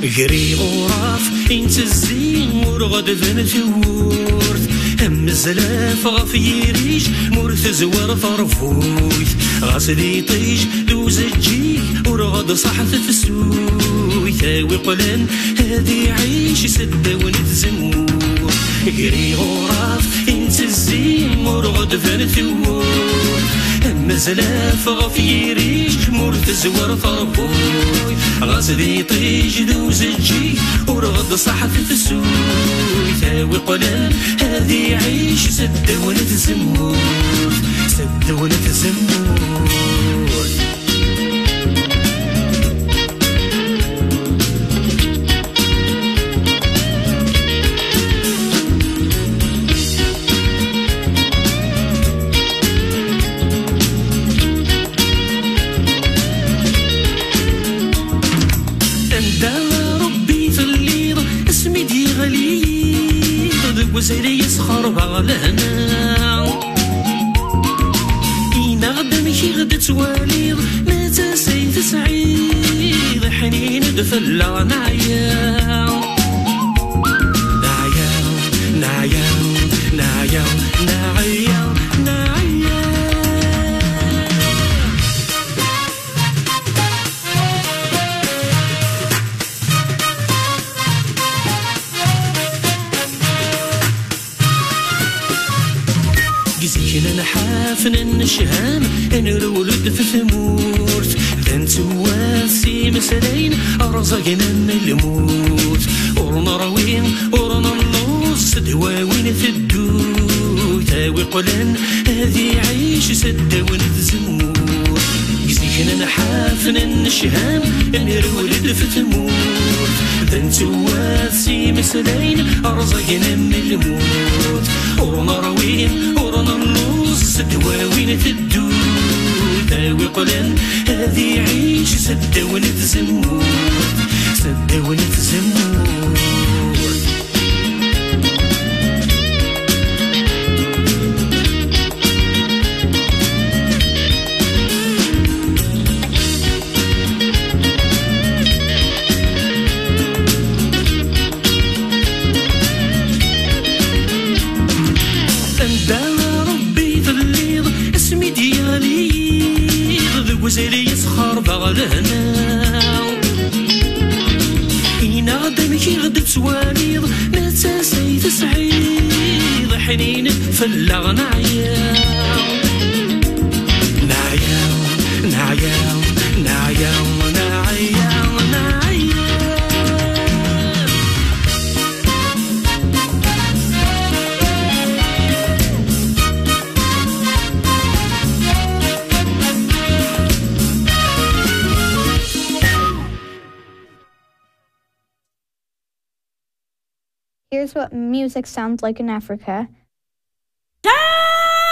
قري غراف انت الزين ورغد ذن ثورت هم الزلاف غفيريش مرث زوار فرفوت غاسدي طيش دوز الجيك ورغد صحث في السوي ثاوي قلن هادي عيش سدة ونتزمور قري غراف انت الزين ورغد ذن ثورت هم الزلاف غفيريش مرث زوار فرفوت غاسدي طيش دوز الجيك ورغد صحث في السوي ثاوي قلن هادي عيش سدة ونتزمور سدة ونتزمور وزيري يسخر بغلنا إينا غدا مشي غدا تواليض متى سيد سعيد حنين دفلا نعياو نعياو نعياو نعياو نعياو نعياو كنا نحافن النشهام نرولد في ثمورت ذنت واسي مسلين أرزقنا من الموت ورنا روين ورنا النص دواوين في الدود تاوي قلن هذي عيش سدة ونتزمور كنا نحافن النشهام نرولد في ثمورت ذنت واسي مسلين أرزقنا من الموت ورنا روين ورنا النص دواوين في الدود تاوي قلن هذي عيش سدة ونتزمور سدة ونتزمور وزيري يسخر بغلنا إينا غدا مشي غدا تواليض متى سيد سعيد حنين فلا نعياو نعياو نعياو نعياو نعياو نعياو Here's what music sounds like in Africa.